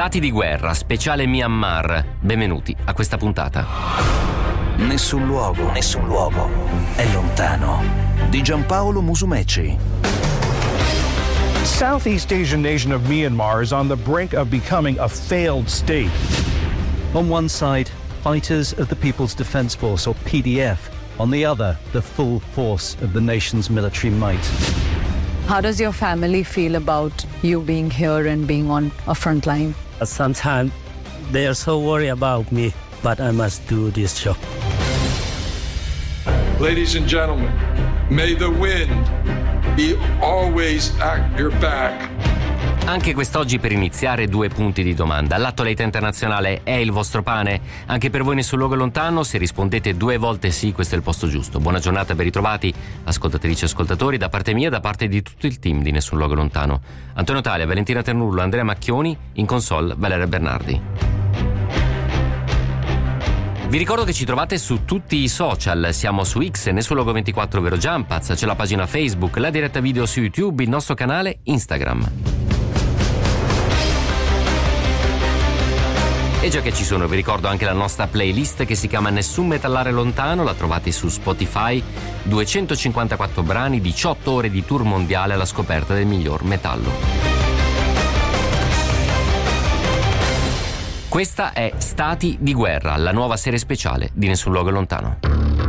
Stati di guerra, speciale Myanmar. Benvenuti a questa puntata. Nessun luogo è lontano. Di Giampaolo Musumeci. Southeast Asian nation of Myanmar is on the brink of becoming a failed state. On one side, fighters of the People's Defence Force, or PDF. On the other, the full force of the nation's military might. How does your family feel about you being here and being on a front line? Sometimes they are so worried about me, but I must do this job. Ladies and gentlemen, may the wind be always at your back. Anche quest'oggi per iniziare 2 punti di domanda. L'attualità internazionale è il vostro pane? Anche per voi nessun luogo è lontano? Se rispondete 2 volte sì, questo è il posto giusto. Buona giornata, ben ritrovati, ascoltatrici e ascoltatori, da parte mia e da parte di tutto il team di Nessun luogo è lontano. Antonio Talia, Valentina Ternullo, Andrea Macchioni, in console Valeria Bernardi. Vi ricordo che ci trovate su tutti i social, siamo su X, Nessun luogo 24, ovvero Jumpaz, c'è la pagina Facebook, la diretta video su YouTube, il nostro canale Instagram. E già che ci sono, vi ricordo anche la nostra playlist che si chiama Nessun metallare lontano, la trovate su Spotify, 254 brani, 18 ore di tour mondiale alla scoperta del miglior metallo. Questa è Stati di guerra, la nuova serie speciale di Nessun luogo è lontano.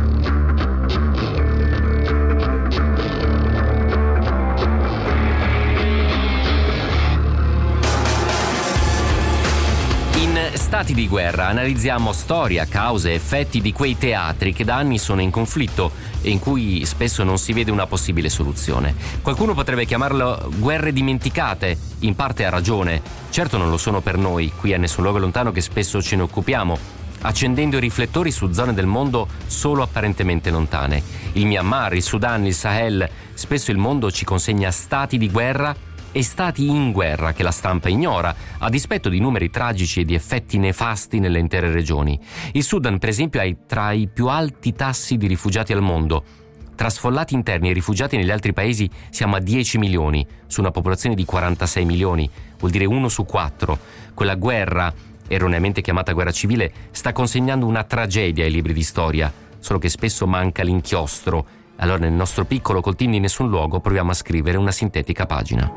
Stati di guerra analizziamo storia, cause e effetti di quei teatri che da anni sono in conflitto e in cui spesso non si vede una possibile soluzione. Qualcuno potrebbe chiamarlo guerre dimenticate, in parte ha ragione. Certo non lo sono per noi, qui a Nessun luogo è lontano, che spesso ce ne occupiamo, accendendo i riflettori su zone del mondo solo apparentemente lontane. Il Myanmar, il Sudan, il Sahel, spesso il mondo ci consegna stati di guerra e stati in guerra che la stampa ignora, a dispetto di numeri tragici e di effetti nefasti nelle intere regioni. Il Sudan, per esempio, ha tra i più alti tassi di rifugiati al mondo. Tra sfollati interni e rifugiati negli altri paesi siamo a 10 milioni, su una popolazione di 46 milioni, vuol dire 1 su 4. Quella guerra, erroneamente chiamata guerra civile, sta consegnando una tragedia ai libri di storia, solo che spesso manca l'inchiostro. Allora nel nostro piccolo col team di Nessun luogo proviamo a scrivere una sintetica pagina.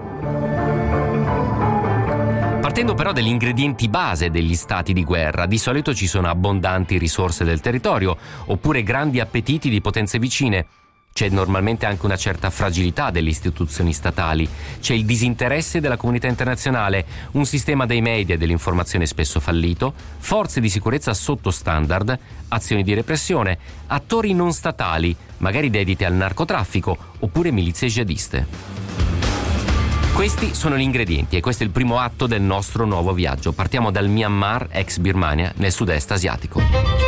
Partendo però dagli ingredienti base degli stati di guerra, di solito ci sono abbondanti risorse del territorio oppure grandi appetiti di potenze vicine. C'è normalmente anche una certa fragilità delle istituzioni statali, c'è il disinteresse della comunità internazionale, un sistema dei media e dell'informazione spesso fallito, forze di sicurezza sotto standard, azioni di repressione, attori non statali, magari dediti al narcotraffico, oppure milizie jihadiste. Questi sono gli ingredienti e questo è il primo atto del nostro nuovo viaggio. Partiamo dal Myanmar, ex Birmania, nel sud-est asiatico.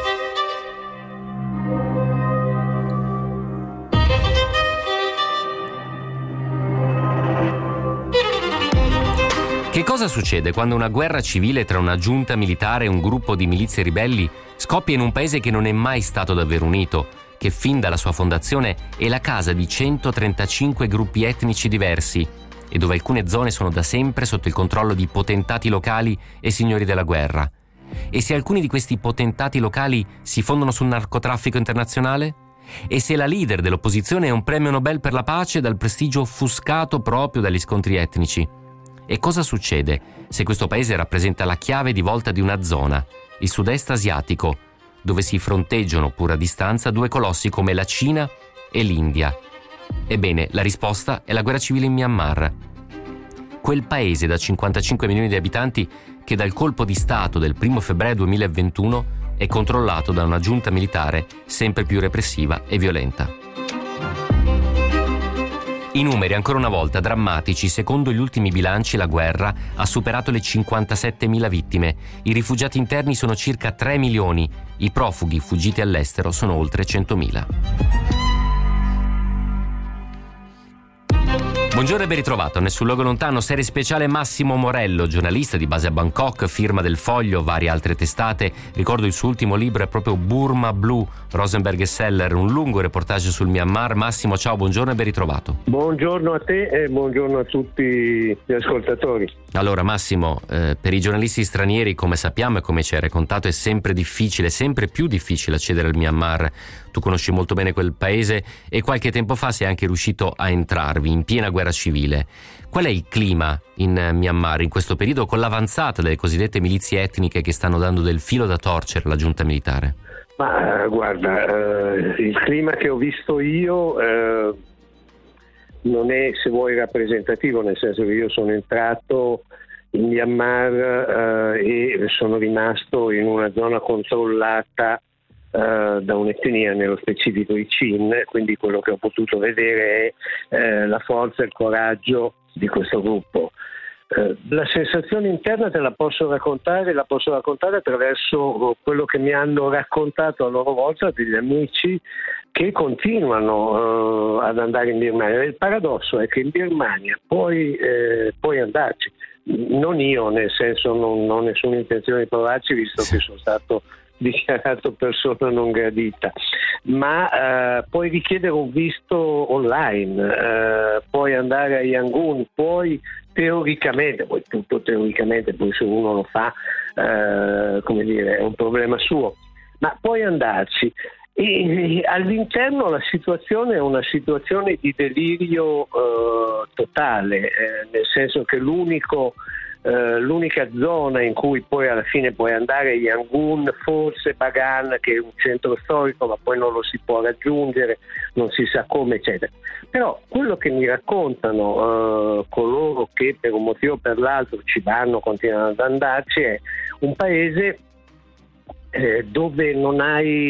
Che cosa succede quando una guerra civile tra una giunta militare e un gruppo di milizie ribelli scoppia in un paese che non è mai stato davvero unito, che fin dalla sua fondazione è la casa di 135 gruppi etnici diversi e dove alcune zone sono da sempre sotto il controllo di potentati locali e signori della guerra? E se alcuni di questi potentati locali si fondono sul narcotraffico internazionale? E se la leader dell'opposizione è un premio Nobel per la pace dal prestigio offuscato proprio dagli scontri etnici? E cosa succede se questo paese rappresenta la chiave di volta di una zona, il sud-est asiatico, dove si fronteggiano pur a distanza 2 colossi come la Cina e l'India? Ebbene, la risposta è la guerra civile in Myanmar. Quel paese da 55 milioni di abitanti che dal colpo di Stato del 1 febbraio 2021 è controllato da una giunta militare sempre più repressiva e violenta. I numeri, ancora una volta, drammatici. Secondo gli ultimi bilanci, la guerra ha superato le 57.000 vittime. I rifugiati interni sono circa 3 milioni. I profughi fuggiti all'estero sono oltre 100.000. Buongiorno e ben ritrovato. Nessun luogo lontano, serie speciale Massimo Morello, giornalista di base a Bangkok, firma del Foglio, varie altre testate. Ricordo il suo ultimo libro è proprio Burma Blue, Rosenberg e Seller, un lungo reportage sul Myanmar. Massimo, ciao, buongiorno e ben ritrovato. Buongiorno a te e buongiorno a tutti gli ascoltatori. Allora Massimo, per i giornalisti stranieri, come sappiamo e come ci hai raccontato, è sempre difficile, sempre più difficile accedere al Myanmar. Tu conosci molto bene quel paese e qualche tempo fa sei anche riuscito a entrarvi in piena guerra civile. Qual è il clima in Myanmar in questo periodo, con l'avanzata delle cosiddette milizie etniche che stanno dando del filo da torcere alla giunta militare? Ma guarda, il clima che ho visto io non è, se vuoi, rappresentativo, nel senso che io sono entrato in Myanmar e sono rimasto in una zona controllata da un'etnia, nello specifico i Chin, quindi quello che ho potuto vedere è la forza e il coraggio di questo gruppo. La sensazione interna te la posso raccontare attraverso quello che mi hanno raccontato a loro volta degli amici che continuano ad andare in Birmania. Il paradosso è che in Birmania puoi andarci, non io, nel senso non ho nessuna intenzione di provarci, visto che sono stato dichiarato persona non gradita, ma puoi richiedere un visto online, puoi andare a Yangon, puoi teoricamente, poi tutto teoricamente, poi se uno lo fa come dire, è un problema suo, ma puoi andarci. E all'interno la situazione è una situazione di delirio totale, nel senso che l'unica zona in cui poi alla fine puoi andare è Yangon, forse Bagan, che è un centro storico, ma poi non lo si può raggiungere, non si sa come, eccetera. Però quello che mi raccontano coloro che per un motivo o per l'altro ci vanno, continuano ad andarci, è un paese dove non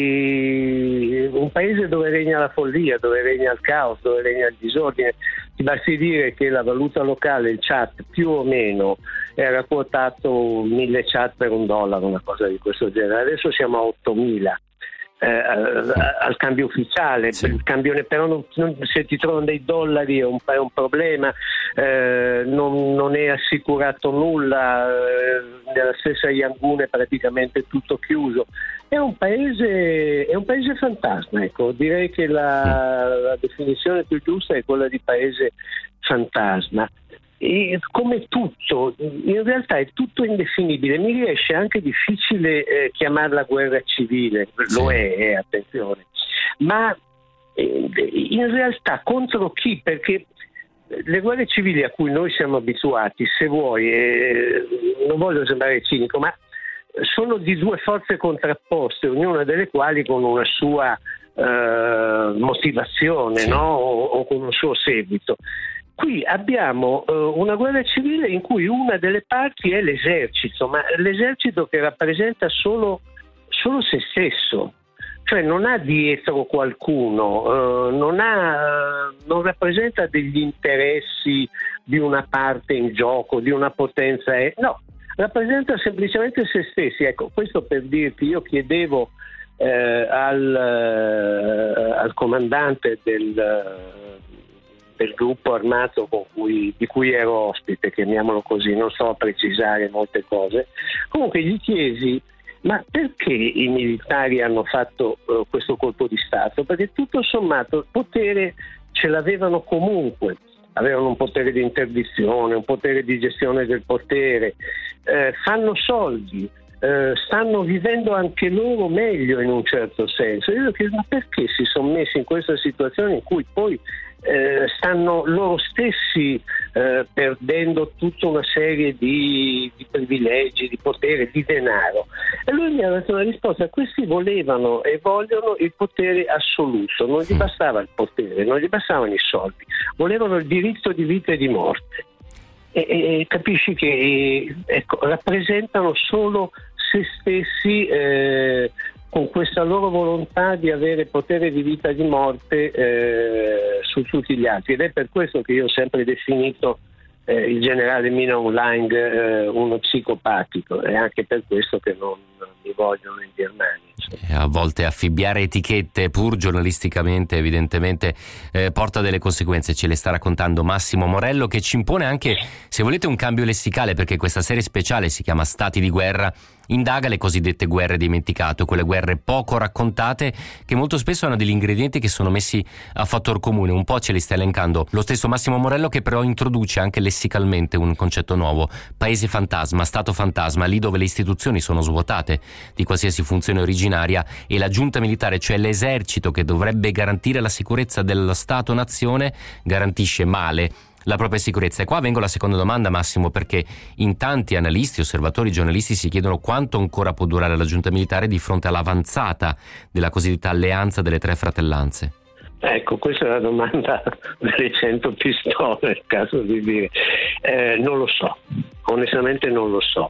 hai, un paese dove regna la follia, dove regna il caos, dove regna il disordine. Ti basti dire che la valuta locale, il chat, più o meno era quotato 1.000 chat per $1, una cosa di questo genere. Adesso siamo a 8.000 al cambio ufficiale, sì. Il cambio, però se ti trovano dei dollari è un problema, non è assicurato nulla, nella stessa Yangon è praticamente tutto chiuso. È un paese fantasma, ecco. Direi che la definizione più giusta è quella di paese fantasma. E come tutto, in realtà è tutto indefinibile, mi riesce anche difficile chiamarla guerra civile, lo è, attenzione, ma in realtà contro chi? Perché le guerre civili a cui noi siamo abituati, se vuoi, non voglio sembrare cinico, ma sono di due forze contrapposte, ognuna delle quali con una sua motivazione, sì. No? O con un suo seguito. Qui abbiamo una guerra civile in cui una delle parti è l'esercito, ma l'esercito che rappresenta solo se stesso, cioè non ha dietro qualcuno, non rappresenta degli interessi di una parte in gioco, di una potenza, no, rappresenta semplicemente se stessi. Ecco, questo per dirti, io chiedevo al comandante del gruppo armato di cui ero ospite, chiamiamolo così, non so precisare molte cose. Comunque gli chiesi: ma perché i militari hanno fatto questo colpo di Stato? Perché tutto sommato il potere ce l'avevano comunque, avevano un potere di interdizione, un potere di gestione del potere, fanno soldi, stanno vivendo anche loro meglio in un certo senso. Io chiedo: ma perché si sono messi in questa situazione in cui poi stanno loro stessi perdendo tutta una serie di privilegi, di potere, di denaro? E lui mi ha dato una risposta: questi volevano e vogliono il potere assoluto, non gli bastava il potere, non gli bastavano i soldi, volevano il diritto di vita e di morte. E capisci che rappresentano solo se stessi, con questa loro volontà di avere potere di vita e di morte su tutti gli altri. Ed è per questo che io ho sempre definito il generale Min Aung Hlaing uno psicopatico, è anche per questo che non mi vogliono in Birmania. A volte affibbiare etichette pur giornalisticamente evidentemente porta delle conseguenze, ce le sta raccontando Massimo Morello, che ci impone anche, se volete, un cambio lessicale, perché questa serie speciale si chiama Stati di guerra, indaga le cosiddette guerre dimenticate, quelle guerre poco raccontate che molto spesso hanno degli ingredienti che sono messi a fattor comune. Un po' ce li sta elencando lo stesso Massimo Morello, che però introduce anche lessicalmente un concetto nuovo: paese fantasma, stato fantasma, lì dove le istituzioni sono svuotate di qualsiasi funzione originaria e la giunta militare, cioè l'esercito che dovrebbe garantire la sicurezza dello Stato-nazione, garantisce male la propria sicurezza. E qua vengo alla seconda domanda, Massimo, perché in tanti analisti, osservatori, giornalisti si chiedono quanto ancora può durare la giunta militare di fronte all'avanzata della cosiddetta alleanza delle tre fratellanze. Ecco, questa è la domanda delle 100 pistole, è il caso di dire. Non lo so, onestamente non lo so.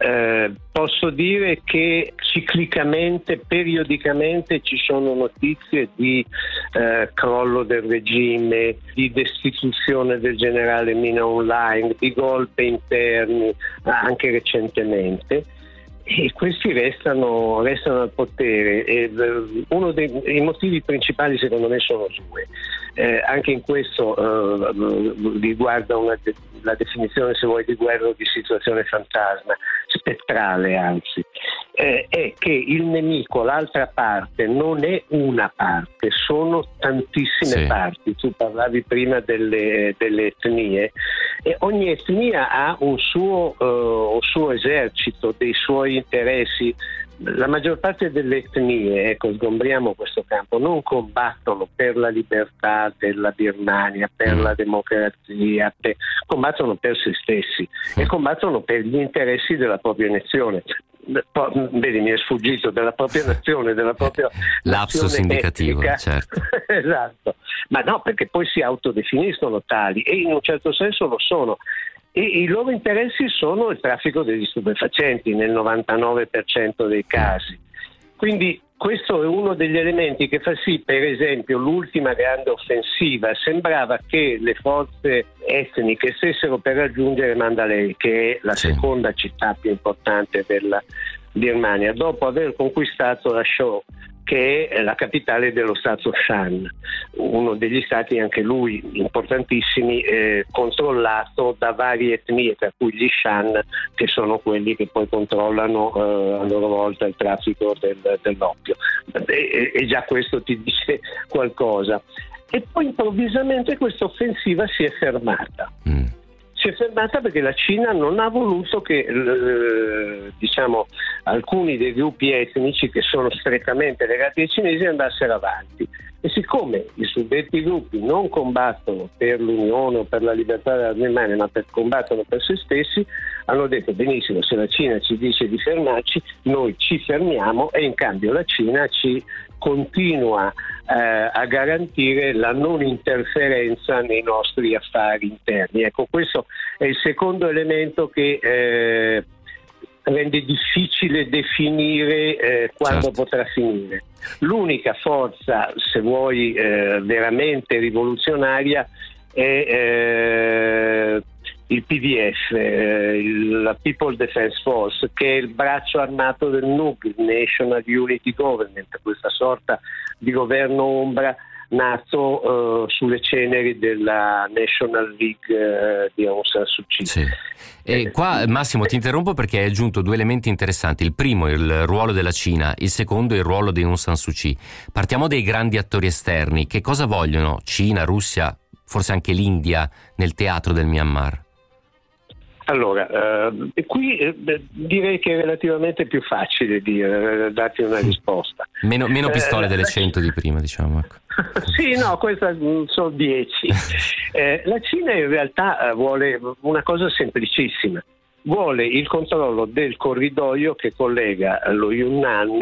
Posso dire che ciclicamente, periodicamente ci sono notizie di crollo del regime, di destituzione del generale Min Aung Hlaing, di golpe interni, anche recentemente. E questi restano al potere, e uno dei motivi principali secondo me sono due. Anche in questo riguarda la definizione, se vuoi, di guerra o di situazione fantasma, spettrale anzi, è che il nemico, l'altra parte, non è una parte, sono tantissime parti. Tu parlavi prima delle etnie, e ogni etnia ha un suo esercito, dei suoi interessi. La maggior parte delle etnie, sgombriamo questo campo, non combattono per la libertà della Birmania, per la democrazia, combattono per se stessi e combattono per gli interessi della propria nazione. Vedi, mi è sfuggito, della propria nazione, della propria lapsus indicativo, etnica. Certo. Esatto, ma no, perché poi si autodefiniscono tali e in un certo senso lo sono. E i loro interessi sono il traffico degli stupefacenti nel 99% dei casi. Quindi questo è uno degli elementi che fa sì, per esempio, l'ultima grande offensiva sembrava che le forze etniche stessero per raggiungere Mandalay, che è la seconda città più importante della Birmania, dopo aver conquistato Lashio, che è la capitale dello stato Shan, uno degli stati anche lui importantissimi, controllato da varie etnie, tra cui gli Shan, che sono quelli che poi controllano a loro volta il traffico dell'oppio. E già questo ti dice qualcosa. E poi improvvisamente questa offensiva si è fermata. Si è fermata perché la Cina non ha voluto che alcuni dei gruppi etnici che sono strettamente legati ai cinesi andassero avanti. E siccome i suddetti gruppi non combattono per l'unione o per la libertà della Birmania, ma combattono per se stessi, hanno detto: benissimo, se la Cina ci dice di fermarci, noi ci fermiamo, e in cambio la Cina ci continua a garantire la non interferenza nei nostri affari interni. Ecco, questo è il secondo elemento che rende difficile definire quando potrà finire. L'unica forza, se vuoi, veramente rivoluzionaria è il PDF, la People Defense Force, che è il braccio armato del NUG, il National Unity Government, questa sorta di governo ombra nato sulle ceneri della National League di Aung San Suu Kyi. Sì. E qua, Massimo, ti interrompo perché hai aggiunto due elementi interessanti: il primo il ruolo della Cina, il secondo il ruolo di Aung San Suu Kyi. Partiamo dai grandi attori esterni. Che cosa vogliono Cina, Russia, forse anche l'India nel teatro del Myanmar? Allora, qui direi che è relativamente più facile darti una risposta. Meno pistole delle 100 di prima, diciamo. Ecco. Sì, no, questa sono 10. La Cina in realtà vuole una cosa semplicissima. Vuole il controllo del corridoio che collega lo Yunnan,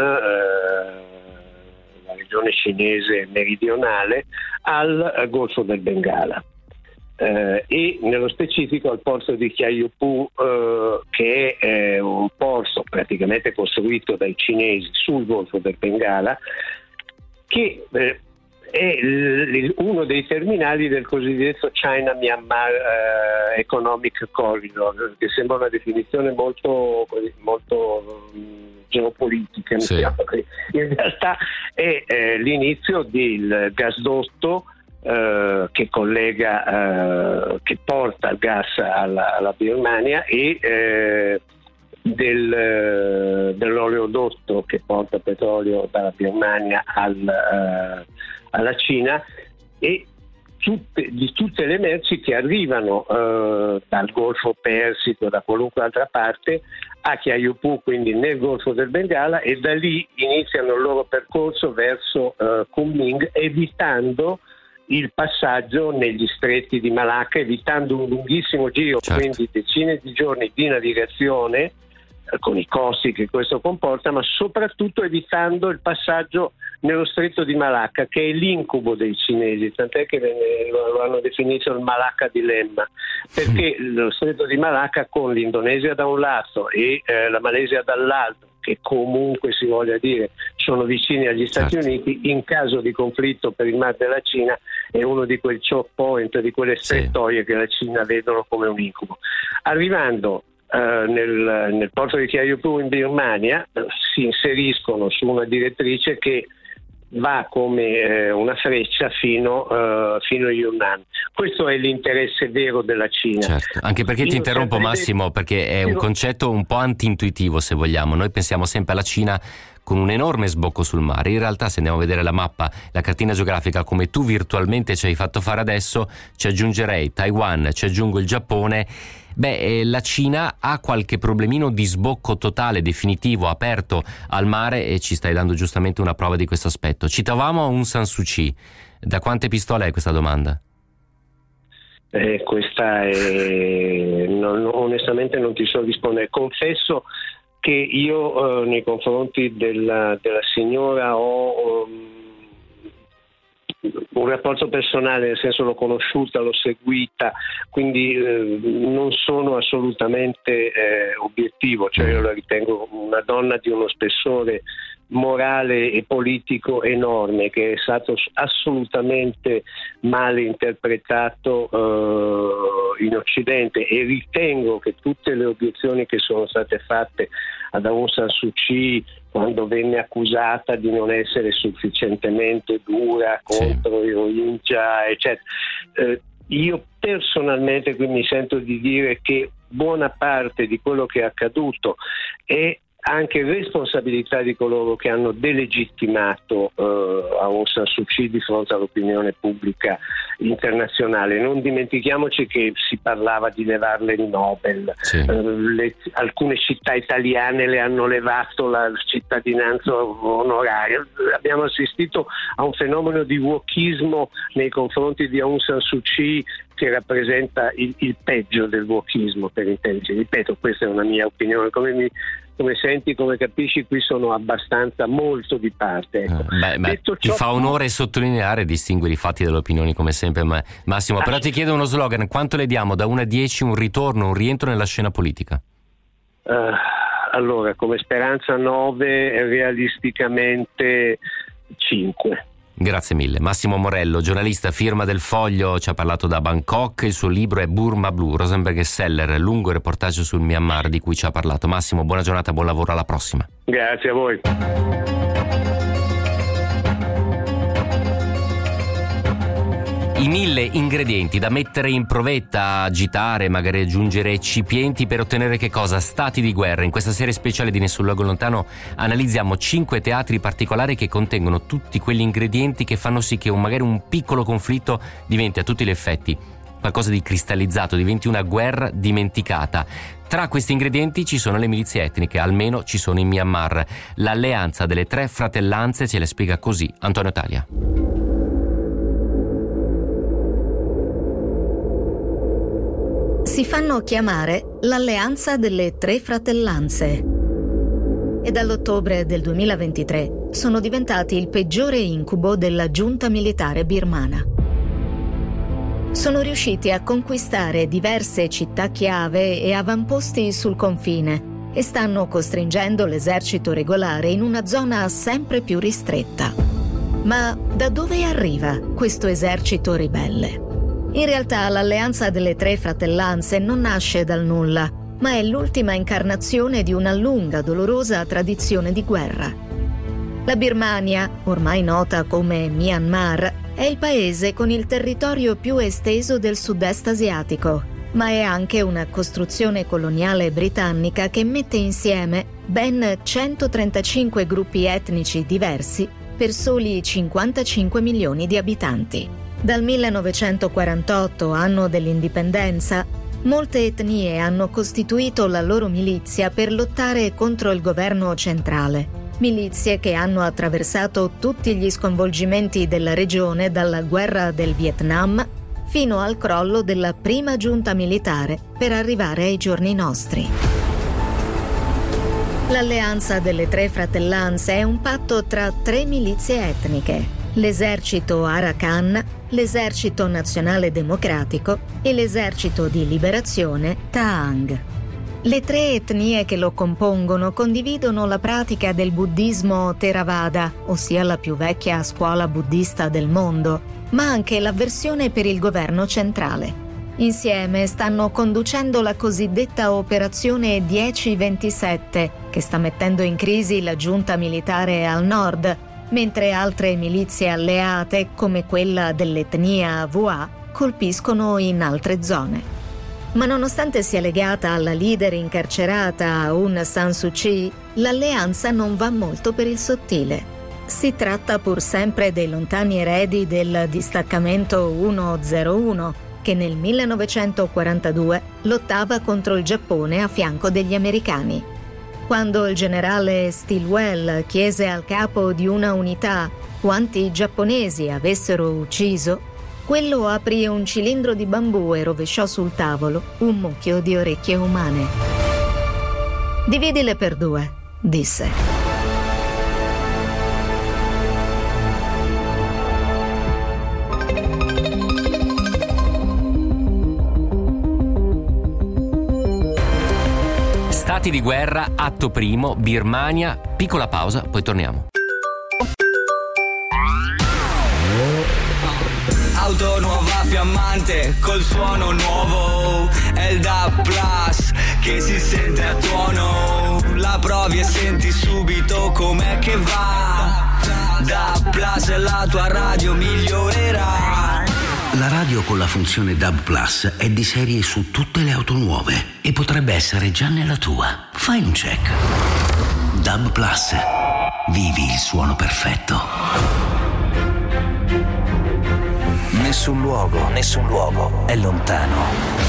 la regione cinese meridionale, al Golfo del Bengala. E nello specifico al porto di Kyaukphyu, che è un porto praticamente costruito dai cinesi sul Golfo del Bengala, che è uno dei terminali del cosiddetto China-Myanmar Economic Corridor, che sembra una definizione molto geopolitica, sì. In realtà è l'inizio del gasdotto che collega, che porta il gas alla Birmania e dell'oleodotto che porta petrolio dalla Birmania alla Cina, e di tutte le merci che arrivano dal Golfo Persico, da qualunque altra parte, a Kyaukphyu, quindi nel Golfo del Bengala, e da lì iniziano il loro percorso verso Kunming, evitando il passaggio negli stretti di Malacca, evitando un lunghissimo giro, certo. Quindi decine di giorni di navigazione con i costi che questo comporta, ma soprattutto evitando il passaggio nello stretto di Malacca, che è l'incubo dei cinesi, tant'è che lo hanno definito il Malacca dilemma, perché lo stretto di Malacca, con l'Indonesia da un lato e la Malesia dall'altro, che comunque si voglia dire sono vicini agli Stati certo. Uniti, in caso di conflitto per il Mar della Cina è uno di quei choke point, di quelle strettoie che la Cina vedono come un incubo. Arrivando nel porto di Kyaukphyu in Birmania, si inseriscono su una direttrice che va come una freccia fino a Yunnan. Questo è l'interesse vero della Cina. Certo. Anche perché ti interrompo, Massimo, perché è un concetto un po' anti-intuitivo, se vogliamo. Noi pensiamo sempre alla Cina con un enorme sbocco sul mare. In realtà, se andiamo a vedere la mappa, la cartina geografica, come tu virtualmente ci hai fatto fare adesso, ci aggiungerei Taiwan, ci aggiungo il Giappone. La Cina ha qualche problemino di sbocco totale, definitivo, aperto al mare, e ci stai dando giustamente una prova di questo aspetto. Citavamo Aung San Suu Kyi. Da quante pistole è questa domanda? Questa è... onestamente non ti so rispondere. Confesso che io nei confronti della signora ho un rapporto personale, nel senso l'ho conosciuta, l'ho seguita, quindi non sono assolutamente obiettivo, cioè io la ritengo una donna di uno spessore morale e politico enorme, che è stato assolutamente male interpretato in Occidente, e ritengo che tutte le obiezioni che sono state fatte ad Aung San Suu Kyi, quando venne accusata di non essere sufficientemente dura contro i Rohingya, eccetera, io personalmente qui mi sento di dire che buona parte di quello che è accaduto è anche responsabilità di coloro che hanno delegittimato Aung San Suu Kyi di fronte all'opinione pubblica internazionale. Non dimentichiamoci che si parlava di levarle il Nobel, alcune città italiane le hanno levato la cittadinanza onoraria. Abbiamo assistito a un fenomeno di wokismo nei confronti di Aung San Suu Kyi che rappresenta il peggio del wokismo, per intenderci. Ripeto, questa è una mia opinione. Come senti, come capisci, qui sono abbastanza molto di parte. Ecco. Ti fa onore sottolineare e distinguere i fatti dalle opinioni, come sempre, Massimo. Però ti chiedo uno slogan: quanto le diamo da 1 a 10 un ritorno, un rientro nella scena politica? Allora, come speranza 9, realisticamente 5. Grazie mille. Massimo Morello, giornalista, firma del Foglio, ci ha parlato da Bangkok. Il suo libro è Burma Blu, Rosenberg Seller, lungo reportage sul Myanmar di cui ci ha parlato. Massimo, buona giornata, buon lavoro, alla prossima. Grazie a voi. I 1000 ingredienti da mettere in provetta, agitare, magari aggiungere eccipienti per ottenere che cosa? Stati di guerra. In questa serie speciale di Nessun Luogo Lontano analizziamo 5 teatri particolari che contengono tutti quegli ingredienti che fanno sì che magari un piccolo conflitto diventi a tutti gli effetti qualcosa di cristallizzato, diventi una guerra dimenticata. Tra questi ingredienti ci sono le milizie etniche, almeno ci sono in Myanmar. L'alleanza delle 3 fratellanze ce le spiega così Antonio Talia. Si fanno chiamare l'Alleanza delle 3 fratellanze e dall'ottobre del 2023 sono diventati il peggiore incubo della giunta militare birmana. Sono riusciti a conquistare diverse città chiave e avamposti sul confine e stanno costringendo l'esercito regolare in una zona sempre più ristretta. Ma da dove arriva questo esercito ribelle? In realtà l'Alleanza delle Tre Fratellanze non nasce dal nulla, ma è l'ultima incarnazione di una lunga, dolorosa tradizione di guerra. La Birmania, ormai nota come Myanmar, è il paese con il territorio più esteso del sud-est asiatico, ma è anche una costruzione coloniale britannica che mette insieme ben 135 gruppi etnici diversi per soli 55 milioni di abitanti. Dal 1948, anno dell'indipendenza, molte etnie hanno costituito la loro milizia per lottare contro il governo centrale. Milizie che hanno attraversato tutti gli sconvolgimenti della regione, dalla guerra del Vietnam fino al crollo della prima giunta militare per arrivare ai giorni nostri. L'Alleanza delle Tre Fratellanze è un patto tra 3 milizie etniche: l'esercito Arakan, l'esercito nazionale democratico e l'esercito di liberazione Tahang. Le 3 etnie che lo compongono condividono la pratica del buddismo Theravada, ossia la più vecchia scuola buddista del mondo, ma anche l'avversione per il governo centrale. Insieme stanno conducendo la cosiddetta Operazione 1027, che sta mettendo in crisi la giunta militare al nord, mentre altre milizie alleate, come quella dell'etnia Hua, colpiscono in altre zone. Ma nonostante sia legata alla leader incarcerata Aung San Suu Kyi, l'alleanza non va molto per il sottile. Si tratta pur sempre dei lontani eredi del distaccamento 101, che nel 1942 lottava contro il Giappone a fianco degli americani. Quando il generale Stilwell chiese al capo di una unità quanti giapponesi avessero ucciso, quello aprì un cilindro di bambù e rovesciò sul tavolo un mucchio di orecchie umane. «Dividile per 2», disse. Stati di guerra, atto primo, Birmania, piccola pausa, poi torniamo. Auto nuova fiammante col suono nuovo, è il DAB Plus che si sente a tuono, la provi e senti subito com'è che va. DAB Plus, la tua radio migliorerà. La radio con la funzione DAB Plus è di serie su tutte le auto nuove e potrebbe essere già nella tua. Fai un check. DAB Plus. Vivi il suono perfetto. Nessun luogo è lontano.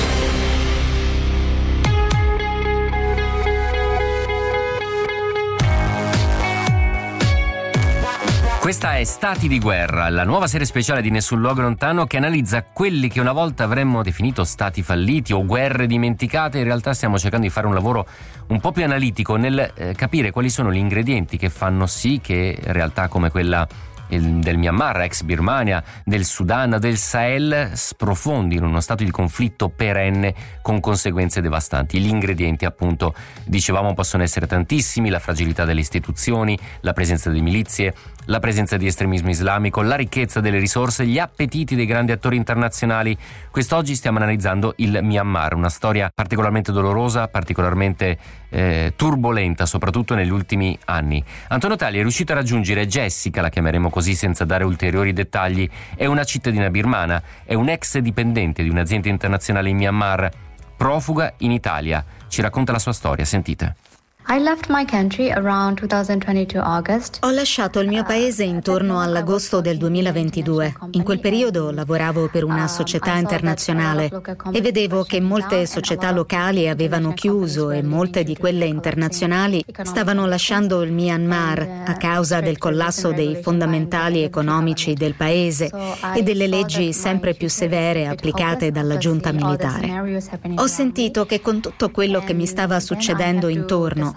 Questa è Stati di guerra, la nuova serie speciale di Nessun luogo lontano che analizza quelli che una volta avremmo definito stati falliti o guerre dimenticate. In realtà stiamo cercando di fare un lavoro un po' più analitico nel capire quali sono gli ingredienti che fanno sì che realtà come quella del Myanmar, ex Birmania, del Sudan, del Sahel sprofondi in uno stato di conflitto perenne con conseguenze devastanti. Gli ingredienti, appunto, dicevamo, possono essere tantissimi: la fragilità delle istituzioni, la presenza di milizie, la presenza di estremismo islamico, la ricchezza delle risorse, gli appetiti dei grandi attori internazionali. Quest'oggi stiamo analizzando il Myanmar, una storia particolarmente dolorosa, particolarmente turbolenta, soprattutto negli ultimi anni. Antonio Tagli è riuscito a raggiungere Jessica, la chiameremo così senza dare ulteriori dettagli. È una cittadina birmana, è un ex dipendente di un'azienda internazionale in Myanmar, profuga in Italia. Ci racconta la sua storia, sentite. I left my country around 2022 August. Ho lasciato il mio paese intorno all'agosto del 2022. In quel periodo lavoravo per una società internazionale e vedevo che molte società locali avevano chiuso e molte di quelle internazionali stavano lasciando il Myanmar a causa del collasso dei fondamentali economici del paese e delle leggi sempre più severe applicate dalla giunta militare. Ho sentito che con tutto quello che mi stava succedendo intorno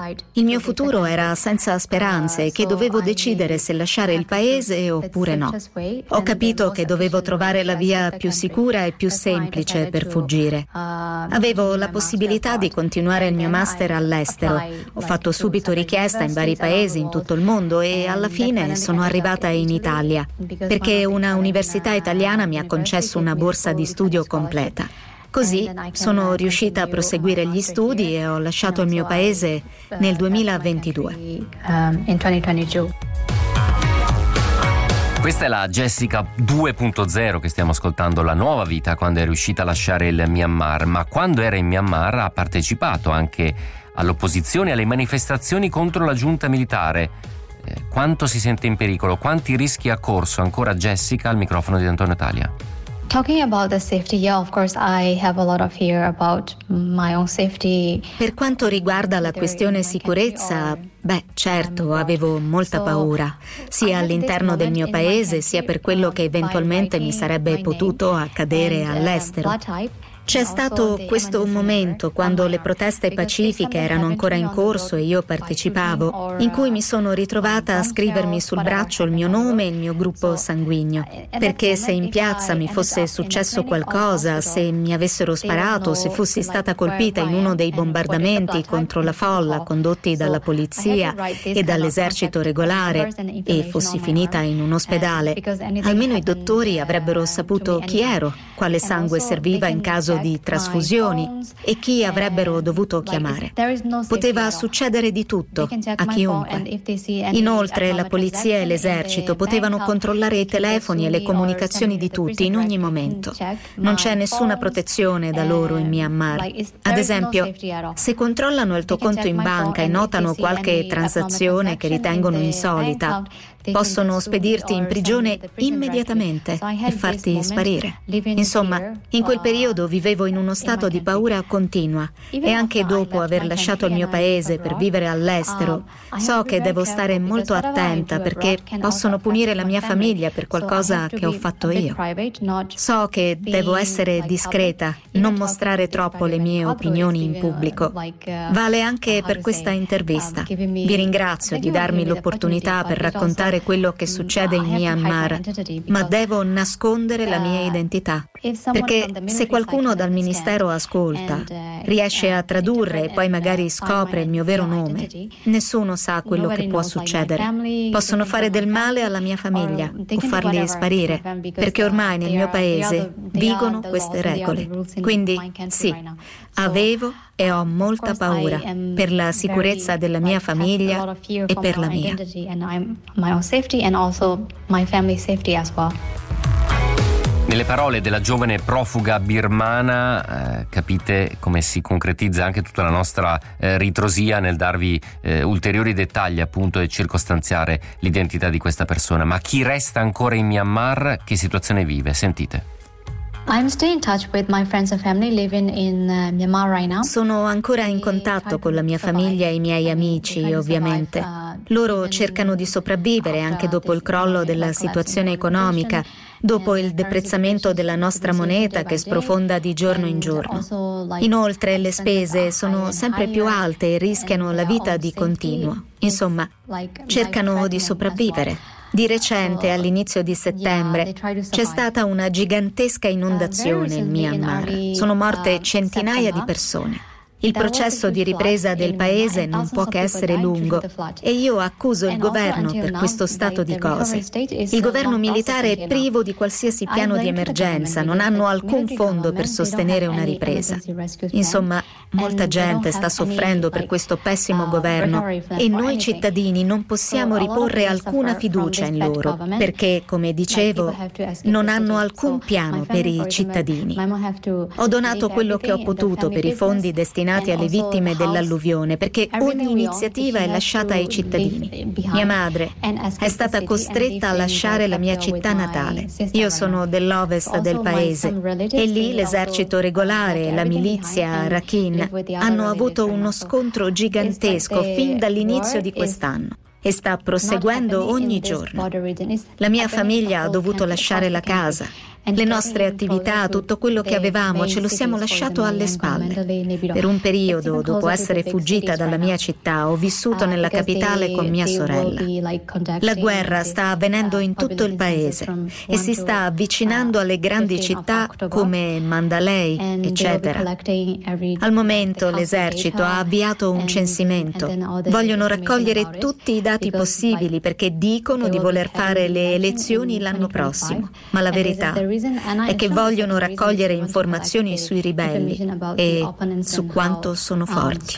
Il mio futuro era senza speranze e che dovevo decidere se lasciare il paese oppure no. Ho capito che dovevo trovare la via più sicura e più semplice per fuggire. Avevo la possibilità di continuare il mio master all'estero. Ho fatto subito richiesta in vari paesi in tutto il mondo e alla fine sono arrivata in Italia perché una università italiana mi ha concesso una borsa di studio completa. Così sono riuscita a proseguire gli studi e ho lasciato il mio paese nel 2022. Questa è la Jessica 2.0 che stiamo ascoltando, la nuova vita quando è riuscita a lasciare il Myanmar, ma quando era in Myanmar ha partecipato anche all'opposizione e alle manifestazioni contro la giunta militare. Quanto si sente in pericolo? Quanti rischi ha corso ancora Jessica al microfono di Antonio Italia? Talking about the safety, yeah, of course I have a lot of fear about my own safety. Per quanto riguarda la questione sicurezza, certo, avevo molta paura, sia all'interno del mio paese, sia per quello che eventualmente mi sarebbe potuto accadere all'estero. C'è stato questo momento, quando le proteste pacifiche erano ancora in corso e io partecipavo, in cui mi sono ritrovata a scrivermi sul braccio il mio nome e il mio gruppo sanguigno, perché se in piazza mi fosse successo qualcosa, se mi avessero sparato, se fossi stata colpita in uno dei bombardamenti contro la folla condotti dalla polizia e dall'esercito regolare e fossi finita in un ospedale, almeno i dottori avrebbero saputo chi ero, quale sangue serviva in caso di trasfusioni e chi avrebbero dovuto chiamare. Poteva succedere di tutto a chiunque. Inoltre la polizia e l'esercito potevano controllare i telefoni e le comunicazioni di tutti in ogni momento. Non c'è nessuna protezione da loro in Myanmar. Ad esempio, se controllano il tuo conto in banca e notano qualche transazione che ritengono insolita, possono spedirti in prigione immediatamente e farti sparire. Insomma, in quel periodo vivevo in uno stato di paura continua e anche dopo aver lasciato il mio paese per vivere all'estero, so che devo stare molto attenta perché possono punire la mia famiglia per qualcosa che ho fatto io. So che devo essere discreta, non mostrare troppo le mie opinioni in pubblico. Vale anche per questa intervista. Vi ringrazio di darmi l'opportunità per raccontare quello che succede in Myanmar, ma devo nascondere la mia identità, perché se qualcuno dal ministero ascolta, riesce a tradurre e poi magari scopre il mio vero nome, nessuno sa quello che può succedere. Possono fare del male alla mia famiglia o farli sparire, perché ormai nel mio paese vigono queste regole. Quindi sì, avevo e ho molta paura per la sicurezza della mia famiglia e per la mia. Nelle parole della giovane profuga birmana capite come si concretizza anche tutta la nostra ritrosia nel darvi ulteriori dettagli appunto e circostanziare l'identità di questa persona. Ma chi resta ancora in Myanmar, che situazione vive? Sentite. Sono ancora in contatto con la mia famiglia e i miei amici, ovviamente. Loro cercano di sopravvivere anche dopo il crollo della situazione economica, dopo il deprezzamento della nostra moneta che sprofonda di giorno in giorno. Inoltre le spese sono sempre più alte e rischiano la vita di continuo. Insomma, cercano di sopravvivere. Di recente, all'inizio di settembre, c'è stata una gigantesca inondazione in Myanmar. Sono morte centinaia di persone. Il processo di ripresa del paese non può che essere lungo e io accuso il governo per questo stato di cose. Il governo militare è privo di qualsiasi piano di emergenza, non hanno alcun fondo per sostenere una ripresa. Insomma, molta gente sta soffrendo per questo pessimo governo e noi cittadini non possiamo riporre alcuna fiducia in loro perché, come dicevo, non hanno alcun piano per i cittadini. Ho donato quello che ho potuto per i fondi destinati alle vittime dell'alluvione perché ogni iniziativa è lasciata ai cittadini. Mia madre è stata costretta a lasciare la mia città natale. Io sono dell'ovest del paese e lì l'esercito regolare e la milizia Rakhine hanno avuto uno scontro gigantesco fin dall'inizio di quest'anno e sta proseguendo ogni giorno. La mia famiglia ha dovuto lasciare la casa Le nostre attività, tutto quello che avevamo, ce lo siamo lasciato alle spalle. Per un periodo, dopo essere fuggita dalla mia città, ho vissuto nella capitale con mia sorella. La guerra sta avvenendo in tutto il paese e si sta avvicinando alle grandi città come Mandalay, eccetera. Al momento l'esercito ha avviato un censimento. Vogliono raccogliere tutti i dati possibili perché dicono di voler fare le elezioni l'anno prossimo. Ma la verità è che vogliono raccogliere informazioni sui ribelli e su quanto sono forti.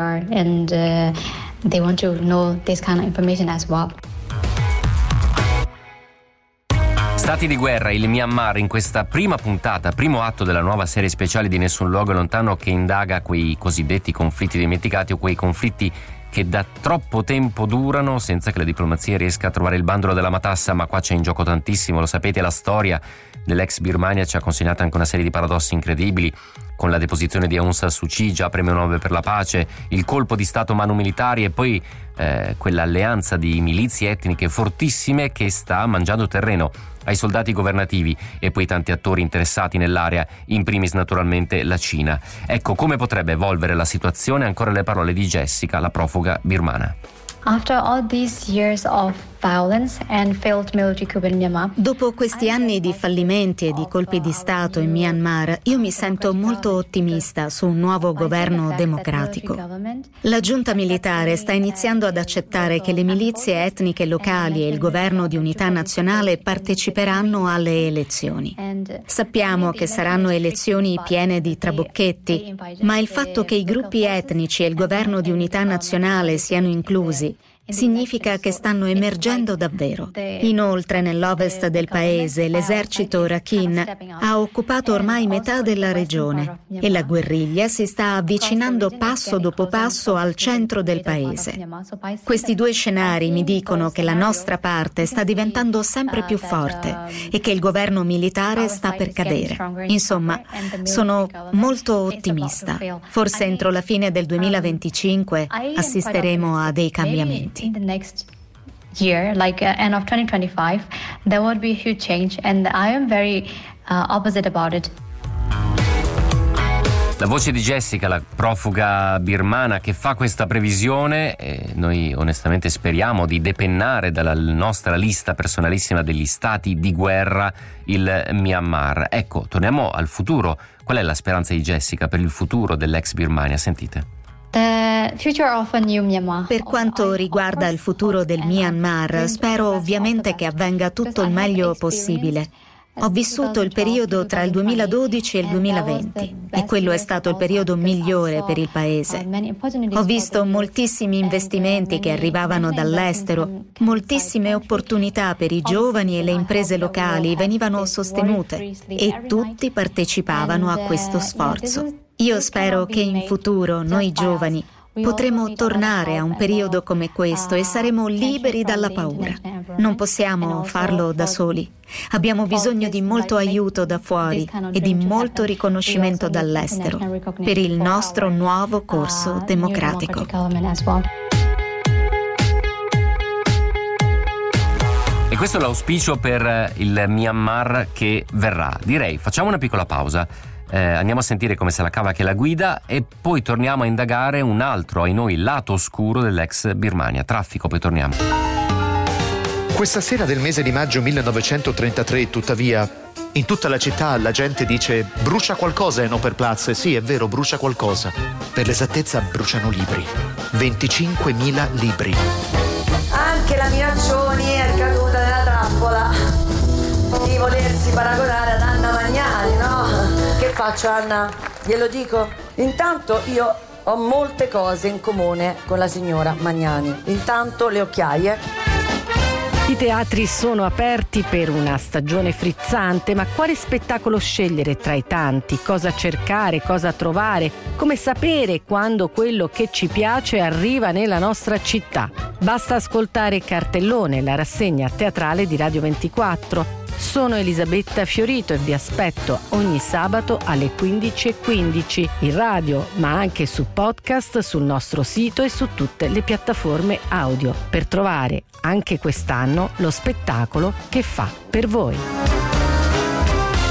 Stati di guerra, il Myanmar, in questa prima puntata, primo atto della nuova serie speciale di Nessun luogo è lontano, che indaga quei cosiddetti conflitti dimenticati o quei conflitti che da troppo tempo durano senza che la diplomazia riesca a trovare il bandolo della matassa. Ma qua c'è in gioco tantissimo, lo sapete, la storia dell'ex Birmania ci ha consegnato anche una serie di paradossi incredibili, con la deposizione di Aung San Suu Kyi, già premio Nobel per la pace, il colpo di stato manu militari e poi quell'alleanza di milizie etniche fortissime che sta mangiando terreno ai soldati governativi e poi tanti attori interessati nell'area, in primis naturalmente la Cina. Ecco come potrebbe evolvere la situazione, ancora le parole di Jessica, la profuga birmana. After all these years of violence and failed military coup in Myanmar. Dopo questi anni di fallimenti e di colpi di Stato in Myanmar, io mi sento molto ottimista su un nuovo governo democratico. La giunta militare sta iniziando ad accettare che le milizie etniche locali e il governo di unità nazionale parteciperanno alle elezioni. Sappiamo che saranno elezioni piene di trabocchetti, ma il fatto che i gruppi etnici e il governo di unità nazionale siano inclusi significa che stanno emergendo davvero. Inoltre, nell'ovest del paese, l'esercito Rakhine ha occupato ormai metà della regione e la guerriglia si sta avvicinando passo dopo passo al centro del paese. Questi due scenari mi dicono che la nostra parte sta diventando sempre più forte e che il governo militare sta per cadere. Insomma, sono molto ottimista. Forse entro la fine del 2025 assisteremo a dei cambiamenti. In the next year, like end of 2025, there would be a huge change, and I am very opposite about it. La voce di Jessica, la profuga birmana, che fa questa previsione, e noi onestamente speriamo di depennare dalla nostra lista personalissima degli stati di guerra il Myanmar. Ecco, torniamo al futuro. Qual è la speranza di Jessica per il futuro dell'ex Birmania? Sentite. Per quanto riguarda il futuro del Myanmar, spero ovviamente che avvenga tutto il meglio possibile. Ho vissuto il periodo tra il 2012 e il 2020 e quello è stato il periodo migliore per il paese. Ho visto moltissimi investimenti che arrivavano dall'estero, moltissime opportunità per i giovani e le imprese locali venivano sostenute e tutti partecipavano a questo sforzo. Io spero che in futuro noi giovani potremo tornare a un periodo come questo e saremo liberi dalla paura. Non possiamo farlo da soli. Abbiamo bisogno di molto aiuto da fuori e di molto riconoscimento dall'estero per il nostro nuovo corso democratico. E questo è l'auspicio per il Myanmar che verrà. Direi, facciamo una piccola pausa. Andiamo a sentire come se la cava che la guida e poi torniamo a indagare un altro, ai noi, lato oscuro dell'ex Birmania. Traffico, poi torniamo. Questa sera del mese di maggio 1933, tuttavia, in tutta la città la gente dice brucia qualcosa Ennoper Platz. Sì, è vero, brucia qualcosa. Per l'esattezza bruciano libri. 25.000 libri. Anche la Minaccioni è caduta nella trappola di volersi paragonare ad Anna Magnani, no? Che faccio, Anna? Glielo dico? Intanto io ho molte cose in comune con la signora Magnani. Intanto le occhiaie. I teatri sono aperti per una stagione frizzante, ma quale spettacolo scegliere tra i tanti? Cosa cercare, cosa trovare? Come sapere quando quello che ci piace arriva nella nostra città? Basta ascoltare Cartellone, la rassegna teatrale di Radio 24. Sono Elisabetta Fiorito e vi aspetto ogni sabato alle 15:15 in radio, ma anche su podcast, sul nostro sito e su tutte le piattaforme audio, per trovare anche quest'anno lo spettacolo che fa per voi.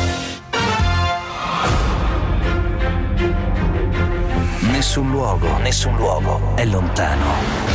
Nessun luogo è lontano.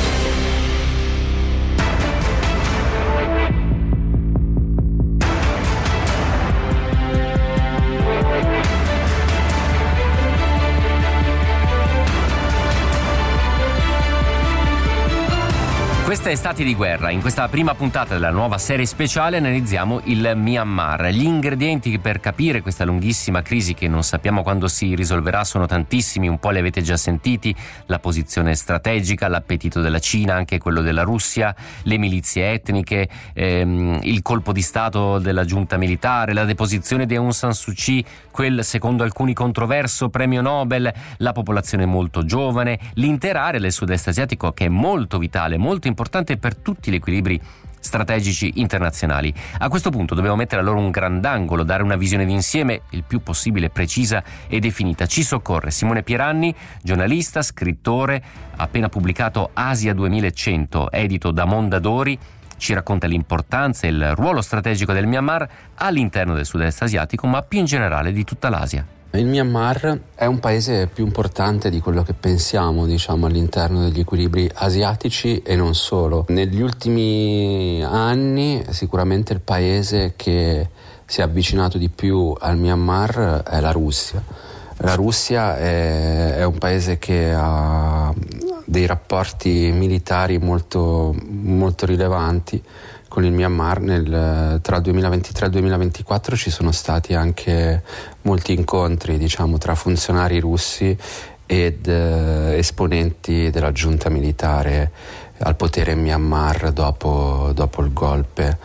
Questa è Stati di Guerra. In questa prima puntata della nuova serie speciale analizziamo il Myanmar. Gli ingredienti per capire questa lunghissima crisi che non sappiamo quando si risolverà sono tantissimi, un po' li avete già sentiti: la posizione strategica, l'appetito della Cina, anche quello della Russia, le milizie etniche, il colpo di stato della giunta militare, la deposizione di Aung San Suu Kyi, quel secondo alcuni controverso premio Nobel, la popolazione molto giovane, l'intera area del sud-est asiatico che è molto vitale, molto importante per tutti gli equilibri strategici internazionali. A questo punto dobbiamo mettere allora un grandangolo, dare una visione d'insieme il più possibile precisa e definita. Ci soccorre Simone Pieranni, giornalista, scrittore, ha appena pubblicato Asia 2100, edito da Mondadori. Ci racconta l'importanza e il ruolo strategico del Myanmar all'interno del sud-est asiatico, ma più in generale di tutta l'Asia. Il Myanmar è un paese più importante di quello che pensiamo, all'interno degli equilibri asiatici e non solo. Negli ultimi anni sicuramente il paese che si è avvicinato di più al Myanmar è la Russia. La Russia è un paese che ha dei rapporti militari molto, molto rilevanti con il Myanmar. Tra il 2023 e il 2024 ci sono stati anche molti incontri, tra funzionari russi ed esponenti della giunta militare al potere in Myanmar dopo il golpe.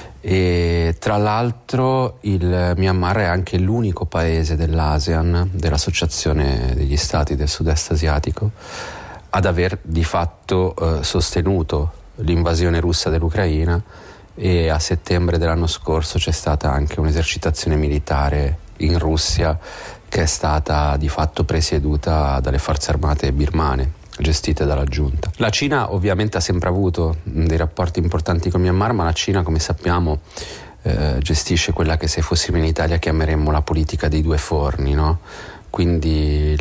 E tra l'altro il Myanmar è anche l'unico paese dell'ASEAN, dell'Associazione degli Stati del Sud-Est Asiatico, ad aver di fatto sostenuto l'invasione russa dell'Ucraina, e a settembre dell'anno scorso c'è stata anche un'esercitazione militare in Russia che è stata di fatto presieduta dalle forze armate birmane, gestite dalla giunta. La Cina ovviamente ha sempre avuto dei rapporti importanti con Myanmar, ma la Cina, come sappiamo, gestisce quella che, se fossimo in Italia, chiameremmo la politica dei due forni, no? Quindi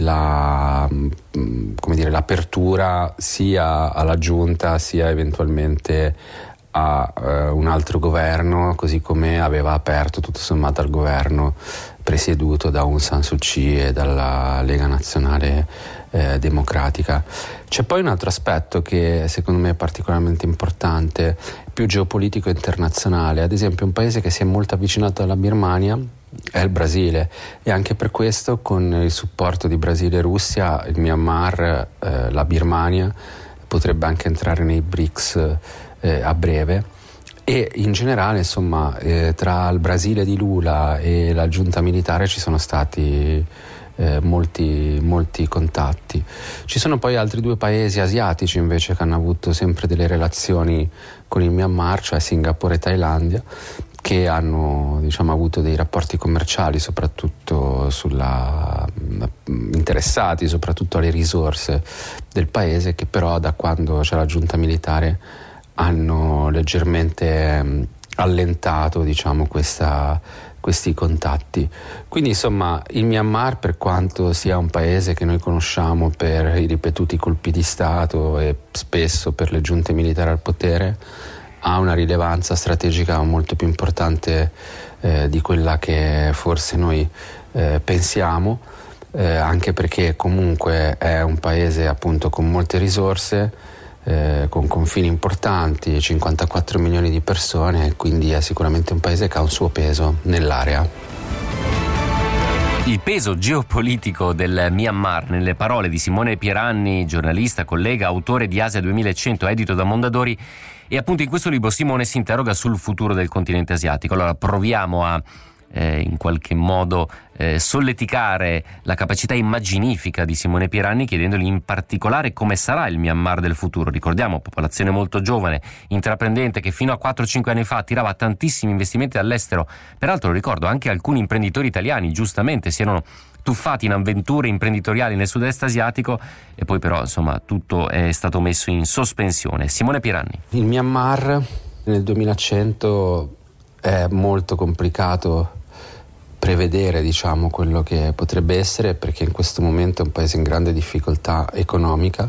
l'apertura sia alla giunta sia eventualmente a un altro governo, così come aveva aperto tutto sommato al governo presieduto da Aung San Suu Kyi e dalla Lega Nazionale Democratica. C'è poi un altro aspetto che secondo me è particolarmente importante, più geopolitico internazionale. Ad esempio, un paese che si è molto avvicinato alla Birmania è il Brasile, e anche per questo, con il supporto di Brasile e Russia, il Myanmar, la Birmania potrebbe anche entrare nei BRICS a breve. E in generale, tra il Brasile di Lula e la giunta militare ci sono stati molti contatti. Ci sono poi altri due paesi asiatici invece che hanno avuto sempre delle relazioni con il Myanmar, cioè Singapore e Thailandia, che hanno avuto dei rapporti commerciali soprattutto interessati soprattutto alle risorse del paese, che però da quando c'è la giunta militare hanno leggermente allentato questi contatti. Quindi il Myanmar, per quanto sia un paese che noi conosciamo per i ripetuti colpi di Stato e spesso per le giunte militari al potere, ha una rilevanza strategica molto più importante di quella che forse noi pensiamo, anche perché comunque è un paese appunto con molte risorse, con confini importanti, 54 milioni di persone, e quindi è sicuramente un paese che ha un suo peso nell'area. Il peso geopolitico del Myanmar, nelle parole di Simone Pieranni, giornalista, collega, autore di Asia 2100, edito da Mondadori. E appunto in questo libro Simone si interroga sul futuro del continente asiatico. Allora proviamo a in qualche modo solleticare la capacità immaginifica di Simone Pieranni, chiedendogli in particolare come sarà il Myanmar del futuro. Ricordiamo, popolazione molto giovane, intraprendente, che fino a 4-5 anni fa attirava tantissimi investimenti dall'estero. Peraltro ricordo anche alcuni imprenditori italiani giustamente si erano tuffati in avventure imprenditoriali nel sud-est asiatico, e poi però tutto è stato messo in sospensione. Simone Pieranni. Il Myanmar nel 2100 è molto complicato prevedere, diciamo, quello che potrebbe essere, perché in questo momento è un paese in grande difficoltà economica.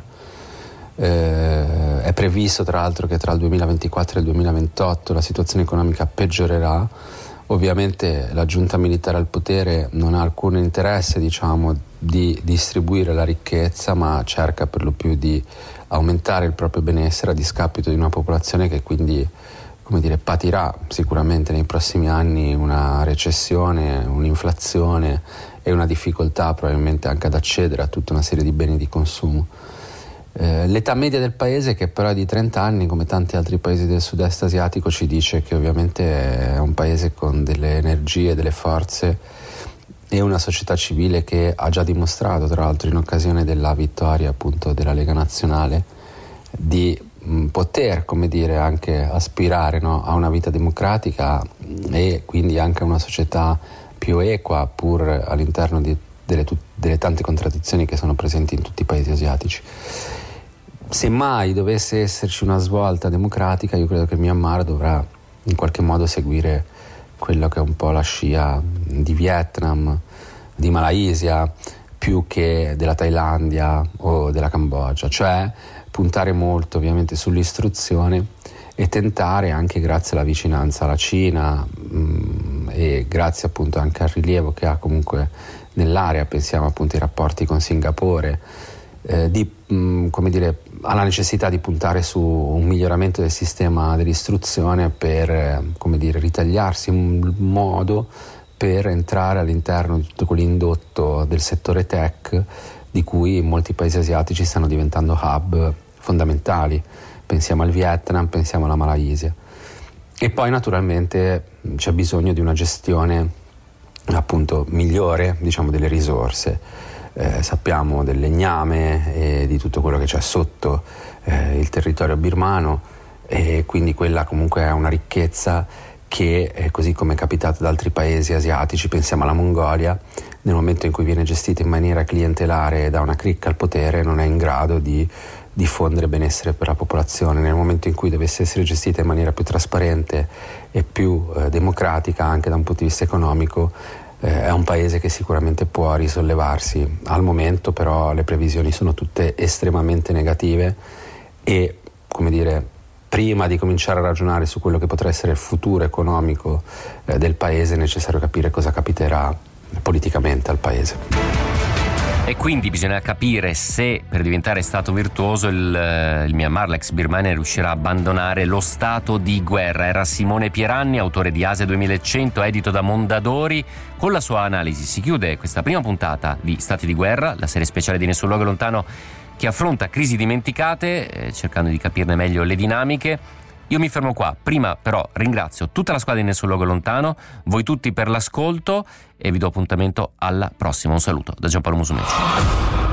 È previsto tra l'altro che tra il 2024 e il 2028 la situazione economica peggiorerà. Ovviamente la giunta militare al potere non ha alcun interesse, diciamo, di distribuire la ricchezza, ma cerca per lo più di aumentare il proprio benessere a discapito di una popolazione che quindi, come dire, patirà sicuramente nei prossimi anni una recessione, un'inflazione e una difficoltà probabilmente anche ad accedere a tutta una serie di beni di consumo. L'età media del paese, che però è di 30 anni, come tanti altri paesi del sud-est asiatico, ci dice che ovviamente è un paese con delle energie, delle forze e una società civile che ha già dimostrato, tra l'altro in occasione della vittoria appunto della Lega Nazionale, di poter, come dire, anche aspirare, no, a una vita democratica e quindi anche a una società più equa, pur all'interno delle tante contraddizioni che sono presenti in tutti i paesi asiatici. Se mai dovesse esserci una svolta democratica, io credo che Myanmar dovrà in qualche modo seguire quello che è un po' la scia di Vietnam, di Malaysia, più che della Thailandia o della Cambogia, cioè puntare molto ovviamente sull'istruzione e tentare, anche grazie alla vicinanza alla Cina e grazie appunto anche al rilievo che ha comunque nell'area, pensiamo appunto ai rapporti con Singapore, come dire, alla necessità di puntare su un miglioramento del sistema dell'istruzione per, come dire, ritagliarsi un modo per entrare all'interno di tutto quell'indotto del settore tech di cui molti paesi asiatici stanno diventando hub fondamentali. Pensiamo al Vietnam, pensiamo alla Malaysia. E poi naturalmente c'è bisogno di una gestione appunto migliore, diciamo, delle risorse. Sappiamo del legname e di tutto quello che c'è sotto il territorio birmano, e quindi quella comunque è una ricchezza che, così come è capitato ad altri paesi asiatici, pensiamo alla Mongolia, nel momento in cui viene gestita in maniera clientelare da una cricca al potere non è in grado di diffondere benessere per la popolazione. Nel momento in cui dovesse essere gestita in maniera più trasparente e più democratica anche da un punto di vista economico, è un paese che sicuramente può risollevarsi. Al momento però le previsioni sono tutte estremamente negative e, come dire, prima di cominciare a ragionare su quello che potrà essere il futuro economico del paese è necessario capire cosa capiterà politicamente al paese. E quindi bisogna capire se per diventare stato virtuoso il Myanmar, l'ex Birmania, riuscirà a abbandonare lo stato di guerra. Era Simone Pieranni, autore di Asia 2100, edito da Mondadori. Con la sua analisi si chiude questa prima puntata di Stati di Guerra, la serie speciale di Nessun Luogo Lontano che affronta crisi dimenticate, cercando di capirne meglio le dinamiche. Io mi fermo qua. Prima però ringrazio tutta la squadra di Nessun Luogo Lontano, voi tutti per l'ascolto e vi do appuntamento alla prossima. Un saluto da Giampaolo Musumeci.